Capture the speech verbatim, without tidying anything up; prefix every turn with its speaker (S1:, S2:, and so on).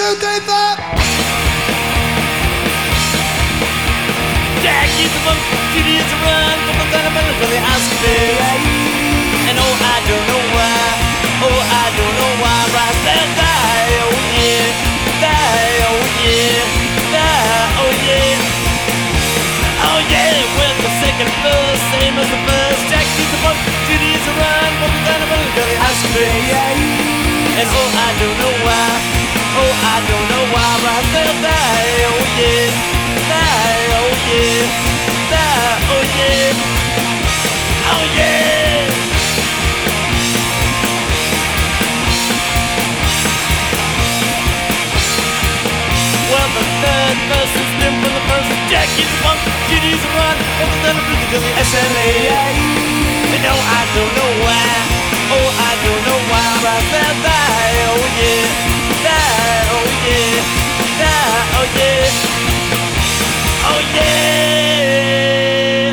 S1: two, three, four.
S2: Jackie the one, Judy is a run, but the gentleman is really asking me. And oh, I don't know why, oh, I don't know why, right there, die, oh yeah, die, oh yeah, die, oh yeah, oh yeah, with the second verse, same as the first. Jackie's the one, Judy is a run, but the gentleman is really asking me. And oh, I don't know why, oh, I don't know why, right there, die, oh yeah, die, oh yeah, die, oh yeah, oh yeah. Well, the third verse is different from the first. Jackie's the one, Judy's the run, and the then I'm to the S L A. And no, I don't know why, oh, I don't know why, right there, die, oh yeah, die, oh yeah, die, oh yeah, oh yeah.